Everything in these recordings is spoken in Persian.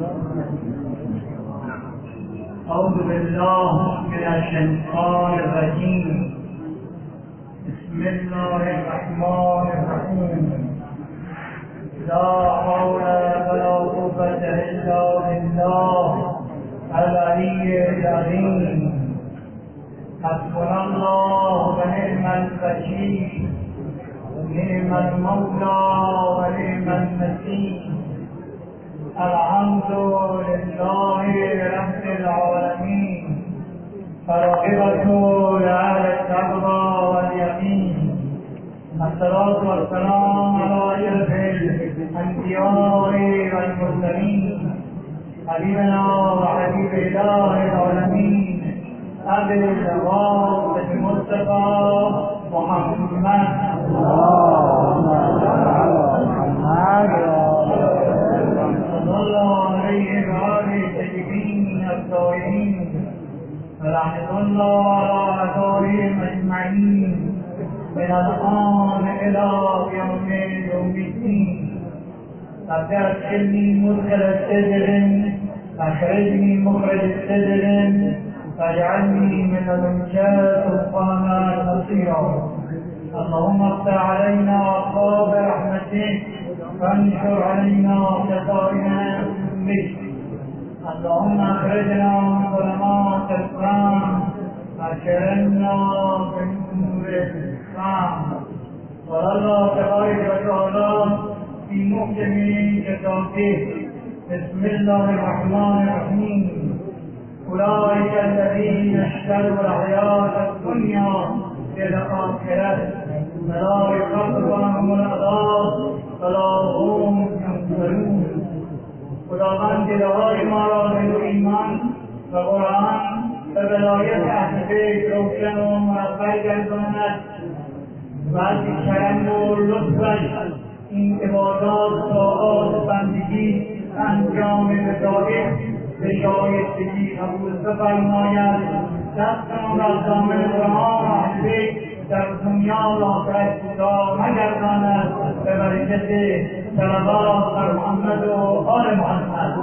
أعوذ بالله من الشيطان الرجيم. بسم الله الرحمن الرحيم. لا حول ولا قوة إلا بالله العلي العظيم. حسبنا الله ونعم الوكيل، نعم المولى ونعم النصير. الحمد لله رب العالمين، فالعاقبة لأهل التقوى واليقين. الصلاة والسلام على أشرف الأنبياء والمرسلين، حبيبنا وحبيب إله العالمين أبي الجواد المصطفى محمد صلى الله عليه وآله الطيبين الطاهرين، ورحمة الله على أعدائهم أجمعين من الآن إلى يوم الدين. رب ادخلني مدخل السدر أخرجني مخرج السدر واجعلني من لدنك سلطانا نصيرا. اللهم افتح علينا أبواب رحمتك وانشر علينا خزائن رحمتك. اللهم اخرجنا من ظلمات الإسلام واكرمنا بنور الإسلام. قال الله تبارك وتعالى في محكم كتابه: بسم الله الرحمن الرحيم. أولئك الذين اشتروا الحياة الدنيا بالآخرة فلا يخفف عنهم العذاب ولا هم ينصرون. خداوند دلهای ما را به ایمان و قرآن و ولایت اهل بیت روشن و مرفع گرداند و از کرم و لطفش این عبادات طاعات بندگی انجام وظایف به شایستگی قبول بفرماید. دستمان را دامن قرآن و اهل بیت در دنیا و آخرت کوتاه نگرداند به برکت صلوات بر محمد و آل محمد.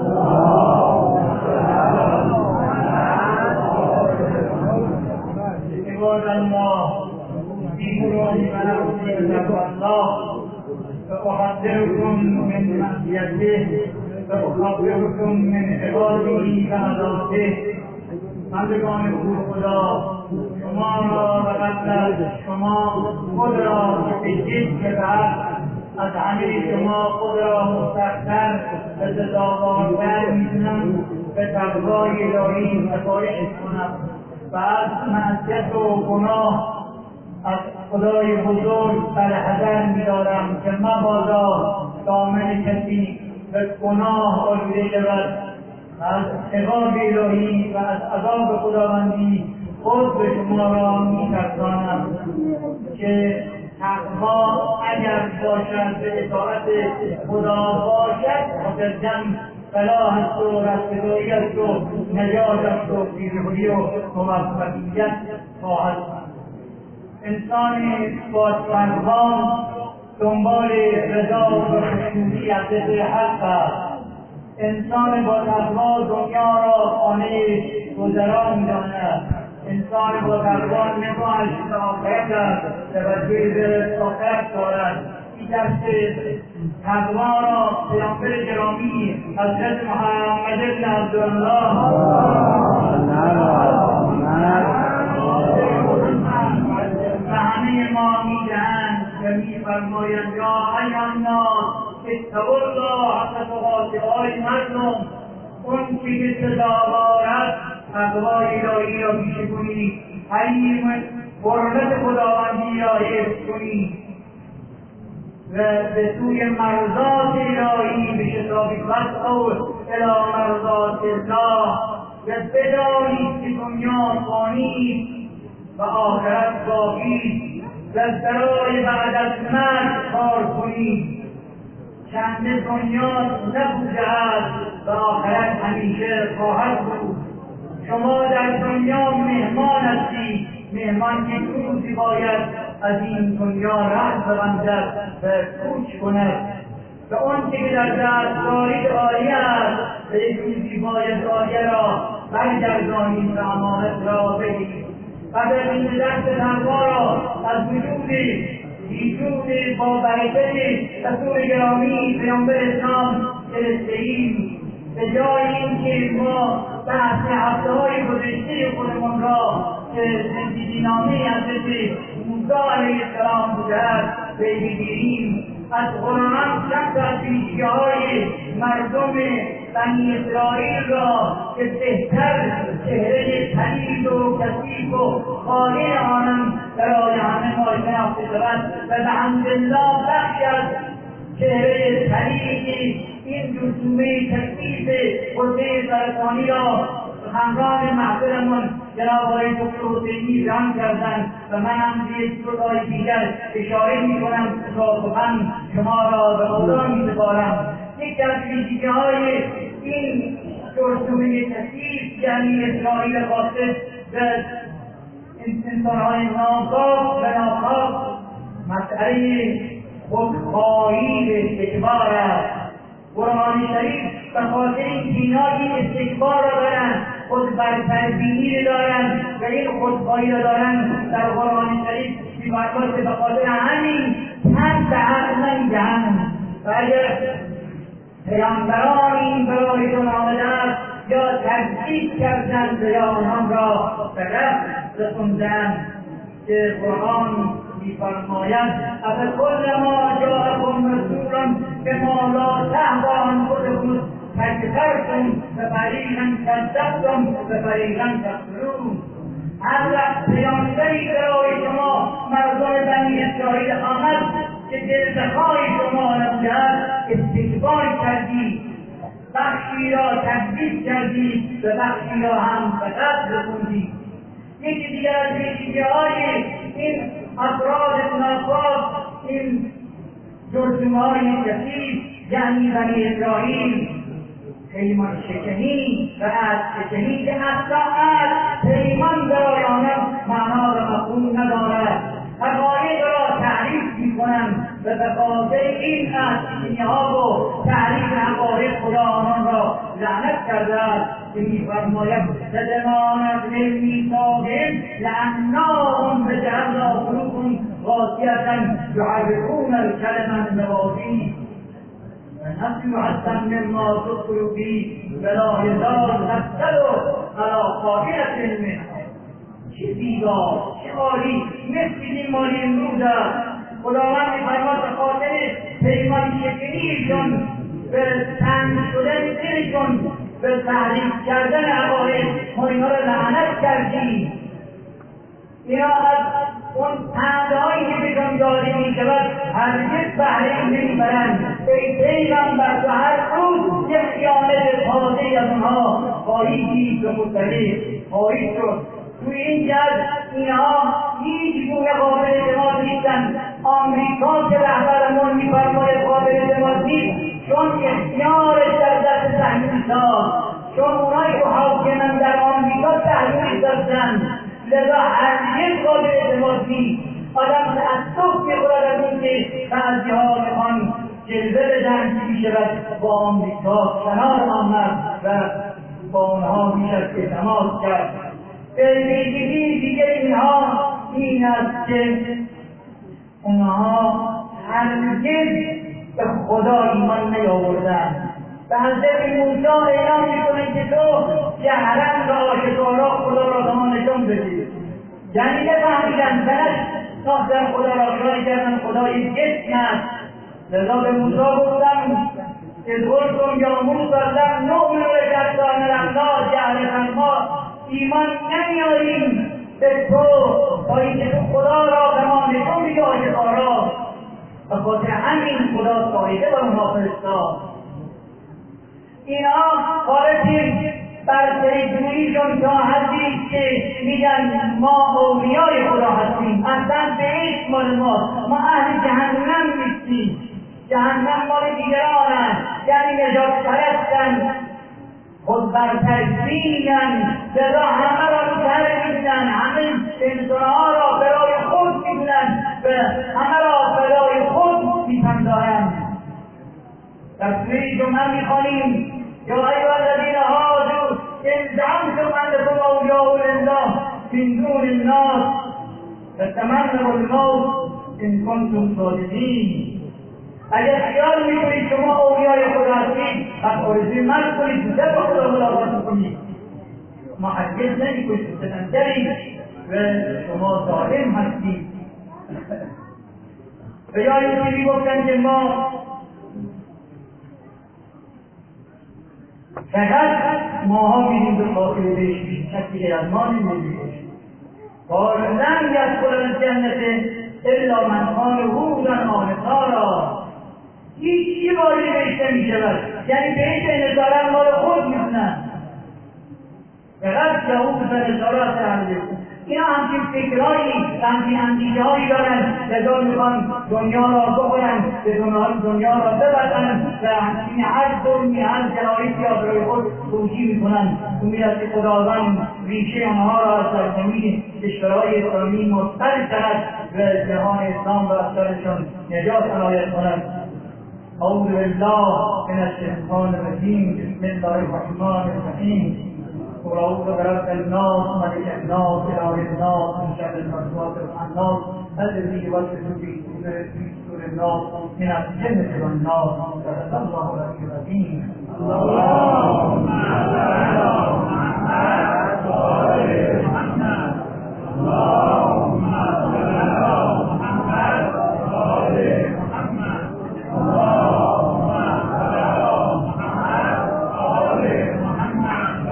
عباد الله، دیگرانی و نفسی بتقوی الله فأحذركم من معصیته وأخبركم من عباده وعذابه. بندگان خوب خدا، شما را و قبل از شما خود را بگید که بعد از همه شما خود را مستقر و سزاوارتر می‌دونم به تقوای الهی سفارش کنم و از معصیت و گناه از خدای بزرگ برحذر می‌دارم که مبادا دامن کسی به گناه آلوده شود، از عقاب الهی و از عذاب خداوندی خود به شما را می‌ترسانم که تقوا اگر باشد به اطاعت خدا باشد مقدم فلاح است و رستگاری است و نجات است و پیروزی و موفقیت خواهد. انسان با تقوا دنبال رضا و خشنودی از حق است. انسان با تقوا دنیا را خانه گذرا می‌داند. انسان با تقوا نگاهش به آخرت است، توجه به آخرت دارد. این درس تقوا را پیامبر گرامی حضرت محمد بن عبدالله و همه ما می‌دهند و می‌فرمایند: یا ایها الناس اتقوا الله حق تقاته. ای مردم، اون که سزاوار است تقوای الهی را پیشه کنید، حرمت خداوندی را حفظ کنید و به سوی مرضات الهی بشتابید. واسعوا الی مرضات الله. و بدانید که دنیا فانی و آخرت باقی و برای بعد از مرگ کار کنید. چند دنیا نبوده است و آخرت همیشه خواهد بود. شما در دنیا مهمان هستید، مهمان که روزی باید از این دنیا ره ببندد و کوچ کند و اون که در دستکاری عالی است و یک روزی باید آیه را برگردانید و امانت را بگیرید و ببین دست تقوا را از وجود ایجود با برکت رسول گرامی پیامبر اسلام گرفته‌ایم. به جای اینکه ما بحث هفته‌های گذشته خودمان را که زندگی نامه حضرت موسی علیه السلام بوده است بگیریم، از قرآن چند تا ویژگی‌های مردم بنی اسرائیل را که بهتر چهره پلید و کثیف و خالی آنان برای همه ما شناخته شود و بحمدالله بخشی از چهره پلید این جرثومه کثیف غده سرطانی را همراه محضرمون جناب آقای دکتر حسینی بیان کردند و من هم به یک جای دیگر اشاره میکنم تا سخن شما را به خدا میسپارم. یکی از ویژگی‌های این جرثومه کثیف یعنی اسرائیل خاصه به انسان‌های ناکاف و ناکاف مسئله خودخواهی به استکبار است. قرآن شریف به خاطر این بینایی استکبار را دارند، خود برتربینی را دارند و این خودخواهی را دارند. در قرآن شریف می‌فرماید که به خاطر همین تن به حق نمی‌دهند و اگر پیامبرانی برایشان آمده است یا تکذیب کردند یا آنان را به رفت رساندند که قرآن می‌فرماید افکلما جاءکم رسول بما لا تهوی انفسکم استكبرتم ففریقا کذبتم وفریقا تقتلون. هر وقت پیامبری برای شما مردم بنی اسرائیل آمد که دلبخواه شما نبوده است استکبار کردید، بخشی را تکذیب کردید و بخشی را هم به قتل رساندید. یکی دیگر از ویژگی‌های این افراد ناکاف این جرثومه‌های کثیف یعنی بنی اسرائیل پیمان شکنی و عهد شکنی که اصلا پیمان برای آنان معنا و مفهوم ندارد، حقایق را تعریف می‌کنند و به خاطر این عهدشکنی‌ها و تعریف حقایق خدا آنان را لعنت کرده است که می‌فرماید لدمان از میثاقهم لعناهم بجعلنا قلوبهم قاسیة یحرفون الکلم عن مواضعه ونحن حسن مما ذكروا به ولا يزال نفسه على قائلة منها. چه زیبا، چه عالی، مثل این مال امروز است. خداوند می‌فرماید به خاطر پیمان شکنیشون به تنگ شدن دلشون به تحریف کردن عقاید ما اینا را لعنت کردیم. اینا از اون پندهایی که بهشان داده میشود هرگز بهره نمیبرند. ای پیغمبر تو هر روز یک خیانت تازه‌ای از اونها خواهی دید و مطلع خواهی شد. توی این جد اینها هیچ گونه قابل اعتماد نیستند. آمریکا که رهبرمون می‌فرماید قابل اعتماد نیست چون اختیارش در دست صهیونیست‌ها، چون اونایی که حاکمن در آمریکا صهیونیست هستند، لذا هرگز قابل اعتماد نیست. آدم تأسف می‌خورد از اینکه بعضی‌ها می‌خوان جلوه بدن که می‌شود با آمریکا کنار آمد و با آنها میشد اعتماد کرد. ویژگی دیگر اینها این است که اونها هرگز به خدا ایمان نیاوردند. به حضرت موسی اعلام می‌کنند که تو جهرا و آشکارا خدا را به ما نشان بده. یعنی نفهمیدند بلش ساختن خدا را آشکار کردن خدا یک جسم است. لذا به موسی گفتند اذ قلتم یا موسی لن نؤمن لک حتی نری الله جهرة ما ایمان نمیاریم به تو تا اینکه تو خدا را به ما نشان بدی آشکارا. به خاطر همین خدا سایده بر اونها فرستاد. اینا خارج بر پیجوییشون تا حدی که میگن ما اولیای خدا هستیم، اصلا بهشت مال ما اهل جهنم نیستیم، جهنم مال دیگرانند، یعنی نجات پرستند، خود برتربینند، لذا همه را سر می‌دن، همه انسانها را برای خود می‌دونند و همه را برای خود می‌پندارند. در سوره جمعه می‌خوانیم یا ایها من دون الناس فتمنوا الموت ان کنتم صادقین. اگر خیال میکنید شما اولیای خدا هستید پس آرزوی مرگ کنید زنده با خدا ملاقات کنید. ما هرگز نمیکنید ستمگرید و شما ظالم هستید. به یادتون میگفتن که ما فقط ماها میریم به خاطر بهشت، کسی از ما نمیریم. قال لن يدخل الجنة الا من كان هودا او نصارا. هیچی وارد بهشت نمیشود، یعنی بهشت نصارا مال خود میکنن، فقط یهود و نصارا هستند. اینا همچین فکرهایی، همچین اندیشههایی دارن، لذا میخوان دنیا را بخورن، به دنیا را ببرن و همچین هر ظلمی، هر جنایتی را برای خود توجیه میکنن. امید که خداوند ریشه آنها را از سرزمین کشورهای اسلامی مسترد کند و جهان اسلام را از سرشان نجات عنایت کند. اعوذ بالله من الشیطان الرجیم. بسم الله الرحمن الرحیم. قل اعوذ برب الناس ملک الناس اله الناس من شر الوسواس الخناس الذي يوسوس في صدور الناس من الجنة والناس. صدق الله العلي العظيم. اللهم صل على محمد وآل محمد. اللهم صل على محمد وآل محمد. اللهم صل على محمد وآل محمد.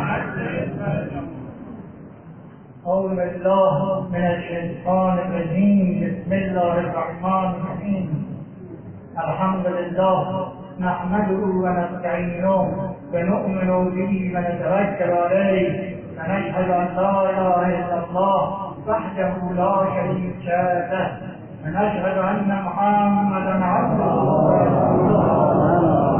أعوذ بالله من الشيطان الرجيم. بسم الله الرحمن الرحيم. الحمد لله نحمده ونستعينه ونؤمن به ونتوكل عليه ونشهد أن لا إله إلا الله وحده لا شريك له ونشهد أن محمدا عبده ورسوله.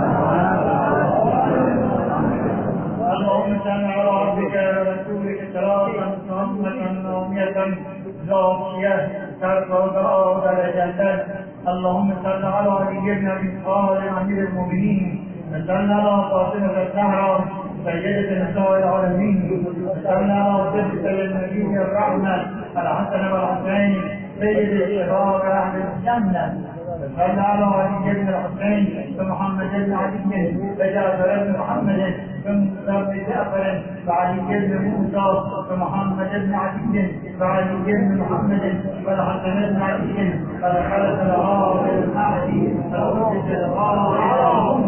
اللهم صل على عبدك ورسولك صلاة تامة نامية زاكية ترفع درجة. اللهم صل على علي بن ابي طالب امير المؤمنين وصل على فاطمة الزهراء سيدة نساء العالمين وصل على طفل النبي الرحمة الحسن والحسين سيد الشباب اهل الجنة. وصل على علي بن الحسين ومحمد بن علي وجعفر بن محمد وموسى بن جعفر وعلي بن موسى ومحمد بن علي وعلي بن محمد والحسن بن علي والخلف العاصر المهدي والحجة الغالي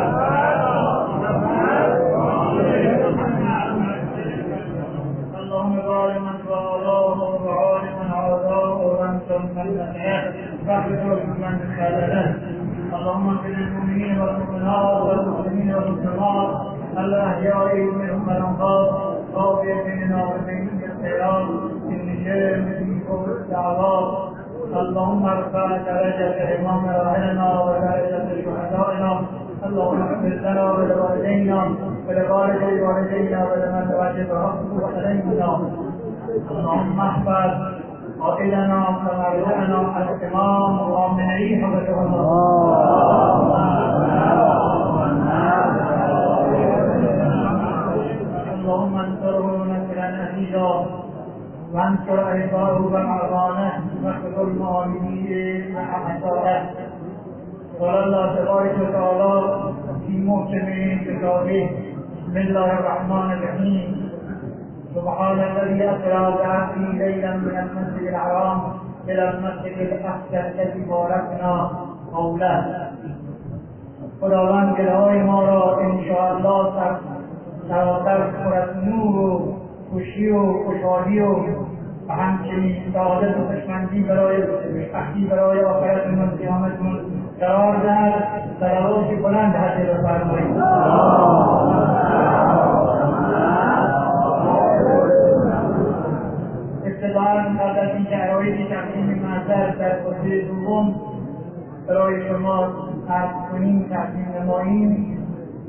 اللهم بارك من والاه وبارك من عاداه وانصر من نصره واغفر من خذله. اللهم اغفر للمؤمنين والمؤمنات والمسلمين والمسلمات الأحياء منهم والأموات غافر منا ومن الخيرات من شر من كفر الدعوات. اللهم ارفع درجة إمام راحلنا ودرجة شهدائنا. اللهم اغفر لنا ولوالدينا ولوالدي والدينا ولمن وجب حقه علينا. اللهم احفظ قائلنا ومرجعنا الإمام ومن حفظه الله. اللهم انصره نصرا عزيزا وانصر عباده ومعظانه واخذ المؤمنين وحساره. قال الله تبارك وتعالى في محكم كتابه. بسم الله الرحمن الرحيم. سبحان الذي أسرى بعبده ليلا من المسجد الحرام إلى المسجد الأقصى الذي باركنا حوله. خداوند دلهای ما را انشاءالله سراسر پر از نور و خوشی و خوشحالی و همچنین سعادت و خوشمندی برای خوشبختی برای آخرتمون قیامتمون قرار دهد. صلوات بلند حاضر بفرمایید. ابتداءً بعد از اینکه عقاید تقدیم محضر در خطبه دوم برای شما عرض کنیم، تقدیم نماییم،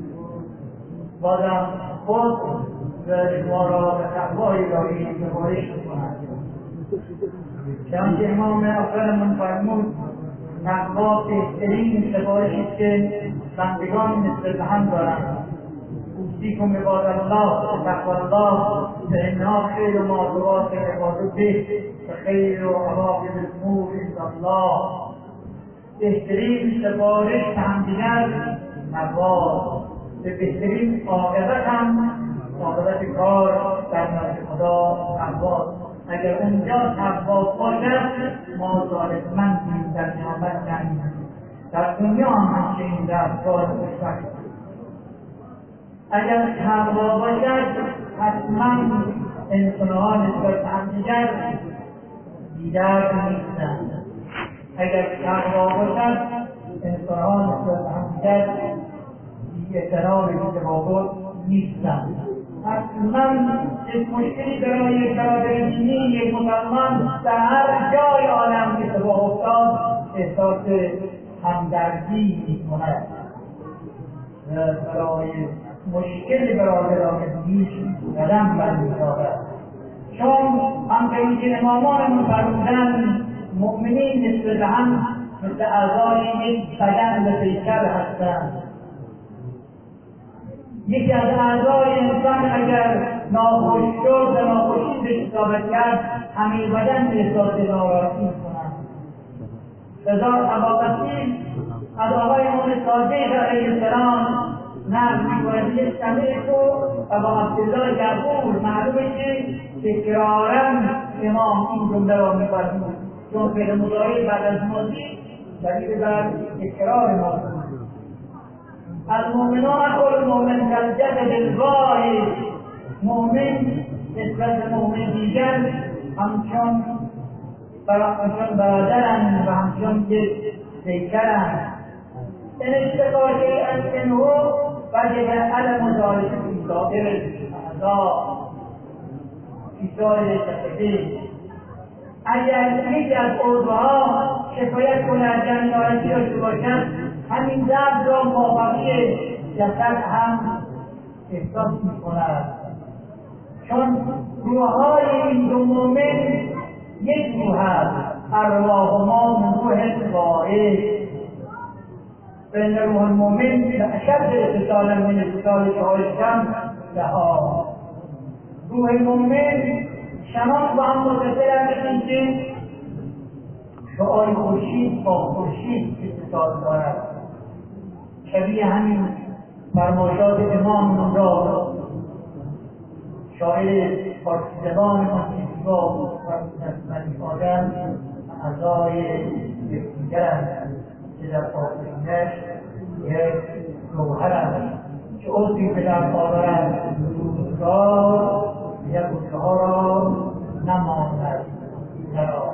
بازم خود و شما را به تقوای الهی سفارش می‌کنم. چنانچه امام آخرمون فرمود تقوا بهترین سفارشی است که بندگان نسبت به هم دارند. اوصیکم اوصیکم عباد الله بتقوی الله فانها خیر معذورات عباد به و خیر و عواقب الامور عند الله. بهترین سفارش به همدیگر تقوا، به بهترین عاقبت هم عاقبت کار در نزد خدا تقوا. اگر اونجا تقوا باشد ما ظالم‌مندیم در قیامت نمیم، در دنیا هم همچنین رفتار خوشبخت. اگر تقوا باشد حتما انسان‌ها نسبت به همدیگر بی‌درد نیستند. اگر تقوا باشد انسان‌ها نسبت به همدیگر بی‌اعتنا به تفاوت نیستند. حتما یک مشکلی برای یک برادر دینی، یک مسلمان در هر جای عالم اتفاق افتاد احساس همدردی می‌کند و برای مشکل برادران دینیش قدم برمی‌دارد. چون همچنین که امامانمون فرمودند مؤمنین نسبت هم مثل اعضای یک بدن و پیکر هستند. یکی از اعضای انسان اگر ناخوش شد و ناخوشی به اصابت کرد همه بدن احساس ناراحتی می‌کنند. لذا ابوبکر از آقای امام صادق علیه السلام نقل می‌کند که سمعت ابا عبدالله یقول، معلومه که تکراراً امام این جمله را می‌فرمود چون فعل مضارع بعد از ماضی دلیل بر تکرار ماضی. المؤمنون كالمؤمن كالجسد الواحد، مؤمن نسبت به مؤمن دیگر همچون برادرند و همچون یک پیکرند. این اشتقا شیئا منه وجب علم ذلك فی سائر الاعضاء فی سائر الجسد. اگر یکی از عضوها شکایت کند یعنی ناراحتی داشته باشد همین ضرب را مابقی جسد هم احساس می‌کند، چون روح‌های این دو مؤمن یک روح است. ارواحهما من روح واحد. فإن روح المؤمن أشد اتصالا من اتصال شعاع الشمس لها. روح مؤمن شماس با هم متصلند مثل اینکه شعاع خورشید با خورشید اتصال دارد. شبیه همین فرمایشات امام را شاعر فارسی زبان ما زیبا و آدم اعضای یکدیگرند که در آفرینش یک جوهر است که عضوی به دست آورند روزگار یک روزها را نماند درآ.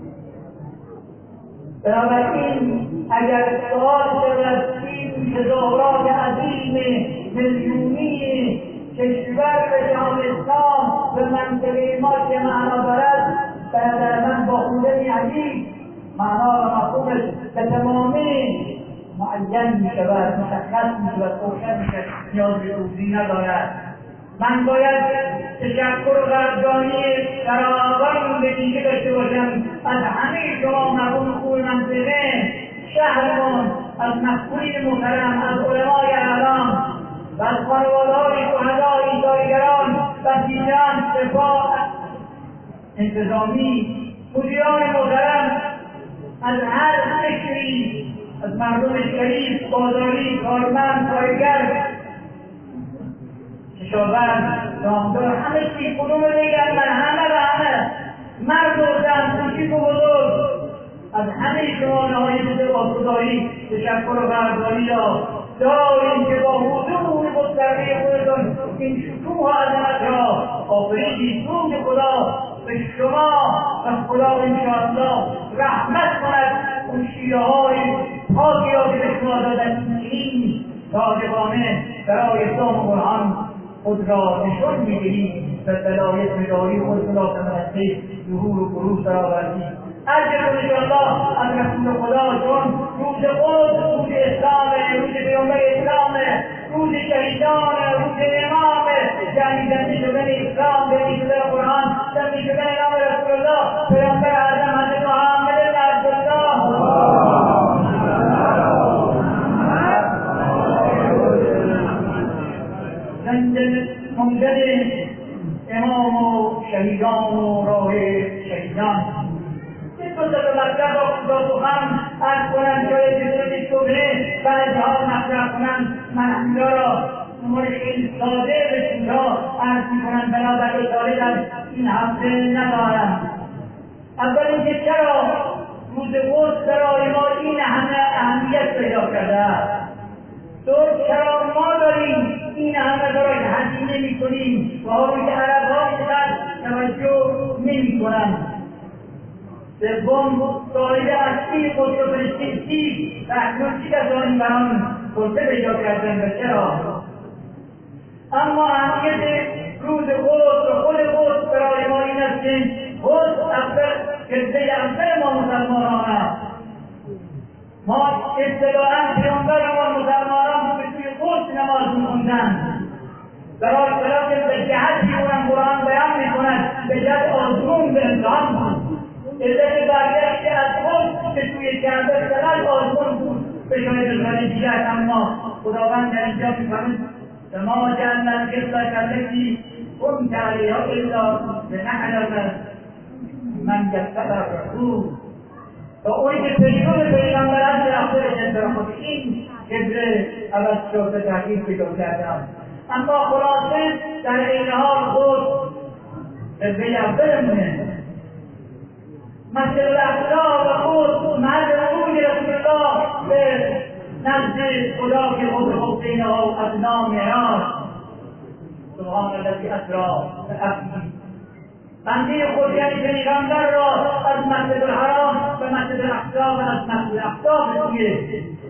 بنابراین اگر سؤال شود این تظاهرات عظیم میلیونی کشور به جهان اسلام به منطقه ما چه معنا دارد، به نظر من با خوندن عجیب معنا و مفهومش به تمامی معین می شود، مشخص می شود، روشن می شود، نیاز به توضیح ندارد. من باید تشکر و قدردانی فراوان به ویژه داشته باشم از همه شما مردم خوب منطقه شهرمان، از مسئولین محترم، از علمای اعلام و از خانواده‌های شهدای ایثارگران، بسیجان، سپاه انتظامی، مدیران محترم، از هر فکری، از مردم شریف، بازاری، کارمند، کارگر، کشاورز، دامدار، همه چی کدوم دیگر من همه مرد و زن، کوچیک و بزرگ، از همه شما نهایت با خدایی تشکر و قدردانی را داریم که با حضور مستقیم خودتون این شکوه عظمت را آفریدید. سوی خدا به شما و خدا انشاءالله رحمت کند. اون شیره های پاکی را که به شما دادن این صادقانه برای اسلام و قرآن خود را نشان می‌دهید و دلایل مداری خود را تمنده ظهور و بروز برآورید. اجر انشاءالله از رسول خدا، چون روز قدس روز اسلام، روز پیامبر اسلام، روز شهیدان، روز امام، یعنی زنده شدن اسلام، زنده شدن قرآن، زنده شدن نام رسول الله پیامبر اعظم حضرت محمد بن عبدالله. زنده منجد امام و شهیدان و راه شهیدان این دو تا مطلب را خدا سخن از کنند جای جزوی صبحه بعضی ها مطرح کنند من اینجا را مورد این ساده به اینجا عرض میکنند بنابر رساله در این هفته ندارم. اول اینکه چرا روز قدس برای ما این همه اهمیت پیدا کرده است؟ دو چرا ما داریم این همه برای هزینه میکنیم و حالی که عرب‌ها اینقدر توجه نمیکنند؟ سوم صاحب اصلی قدس و فلسطین چیست و اکنون چه کسانی بر آن سلطه پیدا کردند و چرا؟ اما اهمیت روز قدس و خود قدس برای ما این است که قدس اول قبله اول ما مسلمانان است. ما اصطلاحاً پیامبرمان مسلمانان به سوی قدس نماز می‌خواندند. برای که به جهتی اونم قرآن بیان می‌کند به جهت آزمون به امتحان بود. علت برگشت از قدس به سوی کعبه فقط آزمون بود به جای دشمن دیگر. اما خداوند در اینجا می‌فرماید فما جعلنا القبلة التي كنت عليها إلا لنعلم من يتبع الرسول. و اونی که پیشون پیغمبر از رفتارش برخود این قبله عوض شد به تحقیق پیدا کردم. اما خلاصه در این حال خود قبله اولمونه مسجد الاقصی و خود محل رسول رسول الله به نزد خدا که خود حسین و ادنا معراج سبحان الذی اسری بعبده بنده خود یعنی پیغمبر را از مسجد الحرام به مسجد الاقصی و از مسجد الاقصی به سوی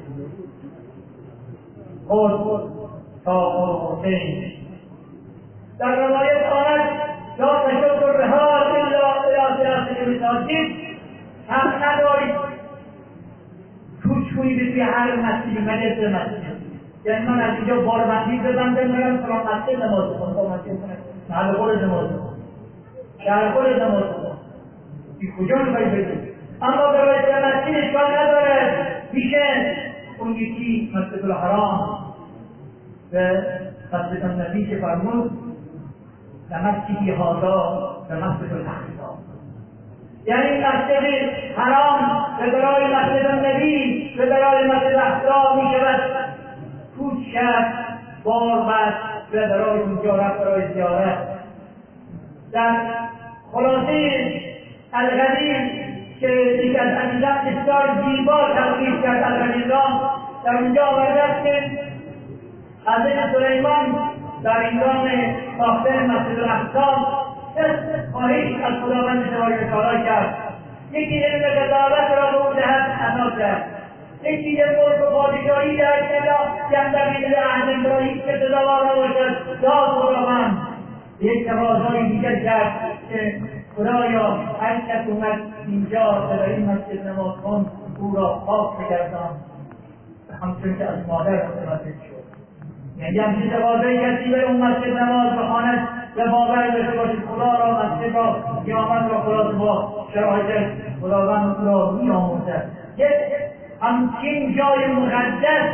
خود تا حسین در روایت آمد لا تشد الرحال الا الی ثلاثه مساجد حق ندارید کوچ کنی به توی هر مسجدی مدرسه مسجد یعنی من از اینجا باربندی ببندم برم فلان مسجد نماز بخونم با مسجد کنم محل خود نماز بخونم شهر خود نماز بخونم این کجا میخوایی بگید؟ اما برای که مسجد اشکال نداره میشه اون یکی مسجد الحرام و مسجد النبی که فرمود و مسجدی هذا و مسجد الاقصی یعنی مسجد حرام و برای مسجد النبی و برای مسجد الاقصی می شود کوچ کرد بار بست و برای تجارت برای زیارت. در خلاصه القدیم که یکی از عزیزان بسیار زیبا تلقیح کرد القدیران در اونجا آورده است که حضرت سلیمان در هنگام ساختن مسجد الاقصی خواهش از خداوند تبارک و تعالی کرد یکی علم قضاوت را به او دهد عطا کرد یکی ملک و پادشاهی دهد یندمی لعهد ابراهیم که سزاوار نباشد داد خداوند یک تقاضای دیگر کرد که خدایا هر کس اومد اینجا در این مسجد نماز کن او را پاک بگردان همچون که از مادر متولد شد. یعنی همچین تقاضای کسی به اون مسجد نماز بخواند و باور داشته باشید خدا را مسجد را قیامت را خلاص با شرایط خداوند او را می‌آموزد. یک همچین جای مقدس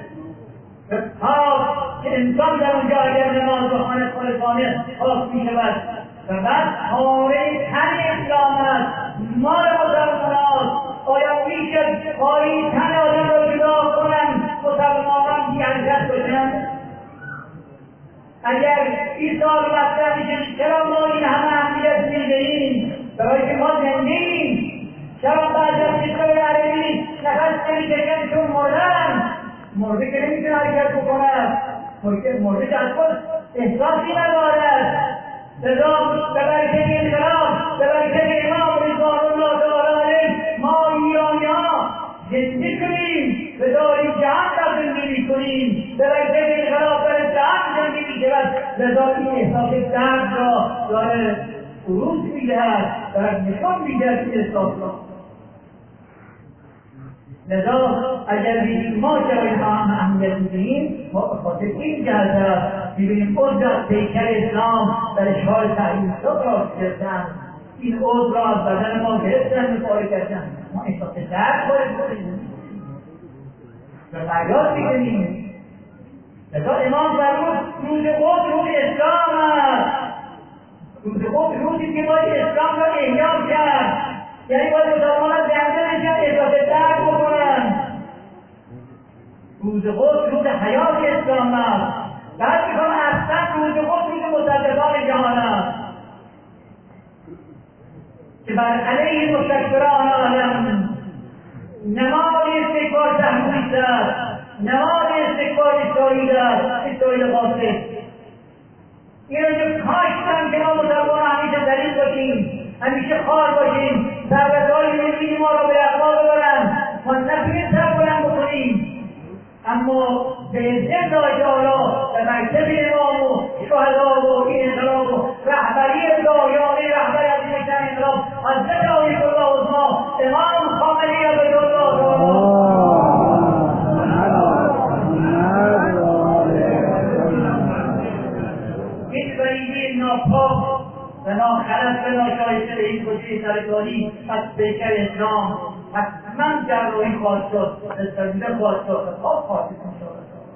پاک که انسان در اونجا اگر نماز بخواند خالصانه پاک می‌شود و بعد پاره تن اسلام است مال مسلمان آیا میشد پاره تن آدم را جدا کنند مسلمانان بی‌ارزش باشند؟ اگر این سال مطرح میشه چرا ما این همه اهمیت میدهیم؟ برای که ما زنده‌ایم. چرا بعضی از کشورهای عربی نفس نمی‌کشند چون مردن؟ مرده که نمیتونه حرکت بکنه، مرده که از خود احساسی ندارد. لذا به برکت انقلاب به برکت امام رضوان الله تعالی علیه ما ایرانی‌ها زنده شدیم و داریم جهان را زندگی کنیم. به برکت انقلاب در جهان زندگی شود. لذا این احساس درد را داره فروز میدهد و نشان میدهد این احساس را. لذا اگر بگیم ما چرا این اهمیت میدهیم ما به خاطر این جهت است میبینیم عضو پیکر اسلام در اشغال تحریم را گرفتن این عضو را از بدن ما گرفتن پاره کردن ما احساس درد باید کنیم و فریاد میکنیم. لذا امام فرمود روز قدس روزی که باید اسلام را احیا کرد، یعنی باید مسلمان زنده بشن، احساس درد بکنن. روز قدس روز حیات اسلام است. بعد میخوام اصلا روز قدس روز مصدقان جهان است که بر علیه مستکبران عالم نماد استکبار تحمیل است، نماد استکبار اسرائیل است، اسرائیل قاصد. این رو که کاشتن که ما مسلمان همیشه دلیل باشیم، همیشه خار باشیم، ثروت‌های ملی ما را به اقوا ببرن، ما نتونیم سر بلند بکنیم، اما به عزت الله تعالی به مکتب امام و شهدا و این انقلاب و رهبری دایانه رهبر عظیم شأن انقلاب حضرت آیت الله عظمی امام خامنه‌ای عبدالله این ولیدی ناپاک و ناخرد و ناشایسته به این کشی سرکاری از پیکر اسلام حتما جراحی خواهد شد، استقبیل خواهد شد، خواب خواهد شد.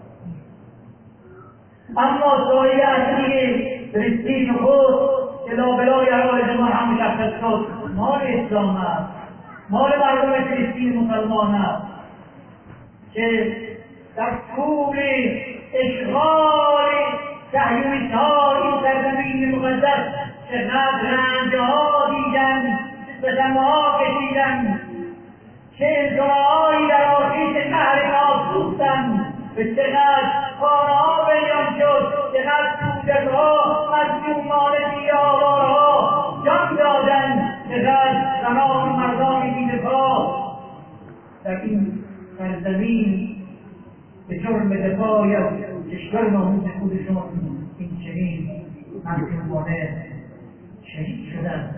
اما سایه اصلی فلسطین خود که لابلای عرایض ما هم مشخص شد، مال اسلام است، مال مردم فلسطین مسلمان است که در طول اشغال صهیونیست‌ها این سرزمین مقدس چقدر رنج‌ها دیدن، ستم‌ها کشیدن، چه انزوایی در آتیش قهر ما سوختند، به چقدر خانه‌ها ویران شد، چقدر کودک‌ها مظلومان بی‌آوارها جان دادند، چقدر زنان و مردان بی‌دفاع در این سرزمین به جرم دفاعی از کشور ناموس خودشون این چنین مظلومانه شهید شدند.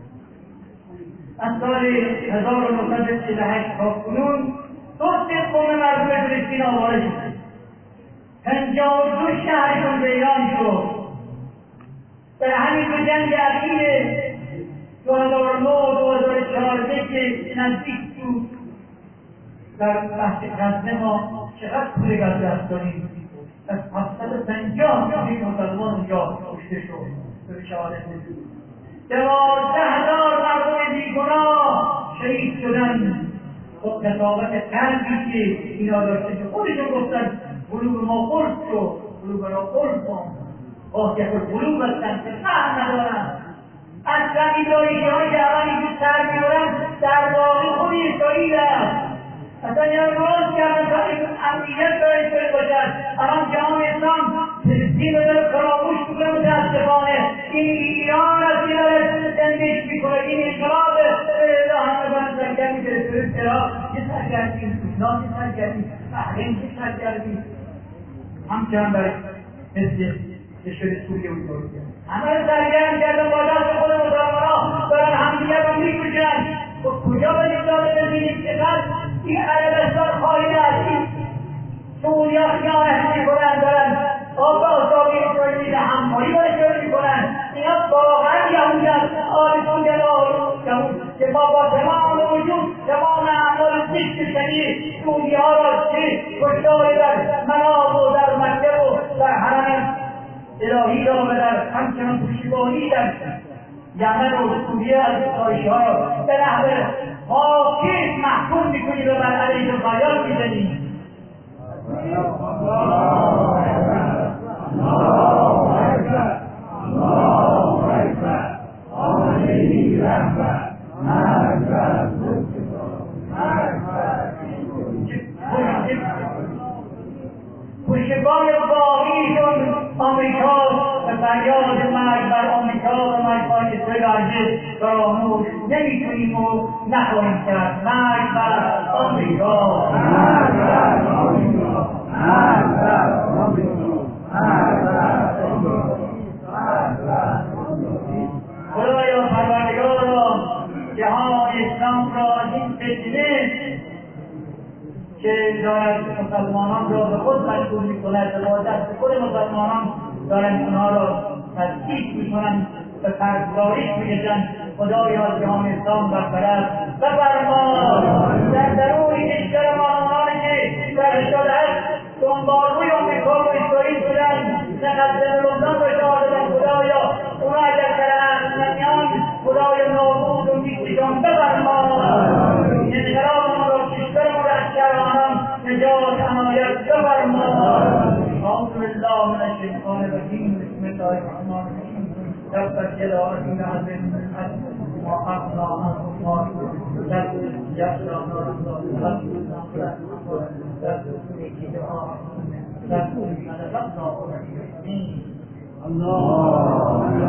از سال 1948 تا کنون 2/3 مردم فلسطین آواره شدند. 52 شهرشون ویران شد. در همین دو جنگ اخیر 2009 و 2014 که نزدیک بود در بحث غزه ما چقدر پول غزه است داریم؟ از 750 میلیون مسلمان اونجا کشته شد. به شهادت رسید. 12,000 مردم بیگناه شهید شدند. خب کثافت قلبی که اینا داشته که خودشون گفتن قلوب ما قلب شد، قلوب را قلب کن، واقعیت قلوب هستن که فهم ندارن. اصلا این داریشه‌هایی که اول اینجور سر میبرن در واقع خود اسرائیل است. اصلا اینا درست کردن تا این امنیت برای اسرائیل باشد. الان جهان اسلام فلسطین رو داره فراموش میکنه. متاسفانه این ایران است که داره زندگی میکنه. این انقلاب همه باید سرگرمی میگه عراق چه سرگرمی، لبنان چه سرگرمی، بحرین چه سرگرمی، همچنان برای مثل کشور سوریه و ترکیه همه رو سرگرم کردن. با دست خود مسلمان‌ها دارن همدیگر رو میکشن. کجا باید داده ببینیم چقدر این عربستان خواهی است، این سوریا خیانت میکنن، دارن آب آزادی اسرائیلی همکاری با اسرائیل میکنن. اینا واقعا یهودی است، آرزو یهود که با تمام وجود تمام اعمال زشت شدید سوریها را کشتار در مناب و در مکتب و در حرم الهی را و در همچنان پشتیبانی در یمن و سوریه از داعشی‌ها را به نحو حاکم محکوم میکنید و بر علیه غایات میزنید. پشتبان باقیشون آمریکا و فریاد مرگ بر آمریکا و مرگ بر اسرائیل هرگز فراموش نمی‌کنیم و نخواهیم کرد. مرگ بر آمریکا، مرگ بر آمریکا، مرگ بر آمریکا، مرگ بر آمریکا. خدایا پروردگارا جهان اسلام را از این فتنه که دارد مسلمانان را به خود مشغول می‌کند و با دست خود مسلمانان دارند اونها را تضعیف می‌کنند و پرگزارش می‌کشند. خدایا جهان اسلام برپرست و فرما در درون کشور ما آنهایی که در شده است دنبالگوی آمریکا و اسرائیل شدند، نه قصد لبنان را شاه دادند. خدایا اونا اگر در میان نجات عنایت بفرما. اعوذ بالله من الشیطان الرجیم. بسم الله الرحمن الرحیم. تبت یدا ابی لهب ما اغنی عنه ماله یصلی نارا ذات لهب.